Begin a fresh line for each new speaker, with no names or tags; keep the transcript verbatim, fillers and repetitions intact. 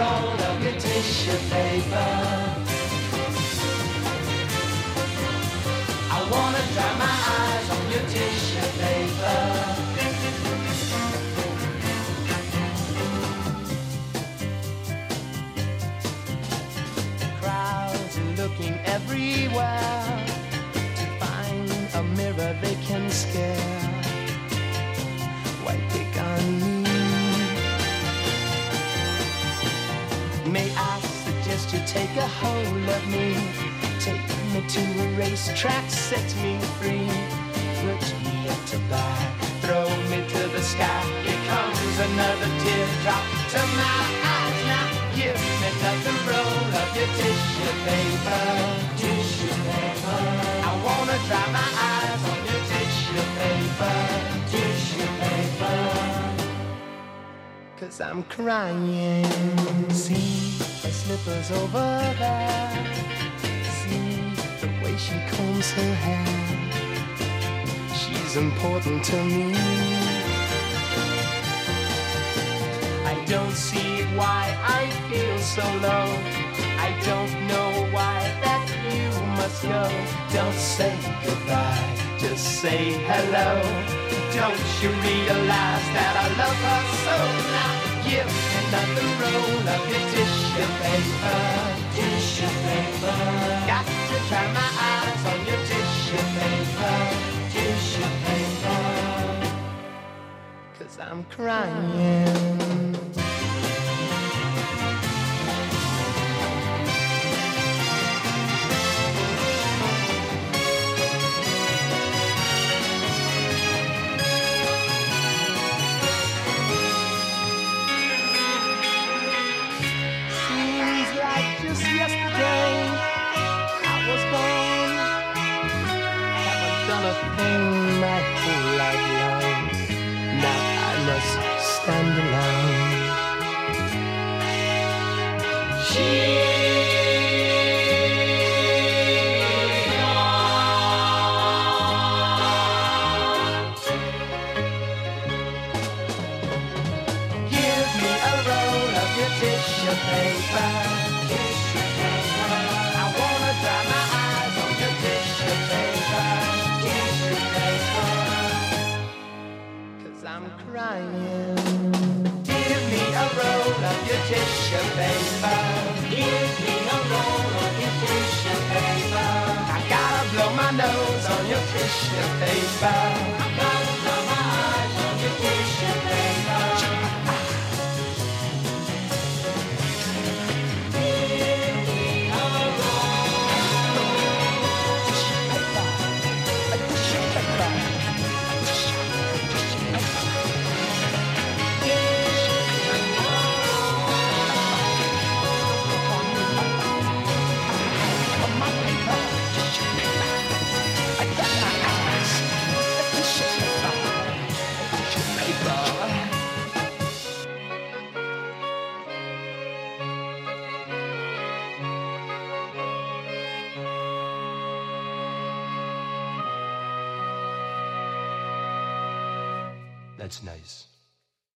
roll of your tissue paper. I wanna dry my eyes on your tissue paper. Crowds are looking everywhere to find a mirror they can scare. Why pick on me? May I suggest you take a hold of me? Take me to a racetrack, set me free. Put me up to buy, throw me to the sky. Here comes another teardrop to my eyes. Now give me another roll of your tissue paper. Tissue paper. I wanna dry my eyes on your tissue paper. Tissue paper. 'Cause I'm crying. See her slippers over there. See the way she combs her hair. She's important to me. I don't see why I feel so low. I don't know why that you must go. Don't say goodbye, just say hello. Don't you realize that I love her so? Now give me another roll of your tissue paper. Tissue paper. Got to dry my eyes on your tissue paper. Tissue paper. 'Cause I'm crying. Just yesterday I was born. Haven't done a thing my whole life long. Now I must stand alone. She's gone. Give me a roll of your tissue paper. I'm crying. Give me a roll of your tissue paper. Give me a roll of your tissue paper. I gotta blow my nose on your tissue paper. I gotta blow my eyes on your tissue paper. Give me a roll. Tissue paper. A tissue paper. That's nice.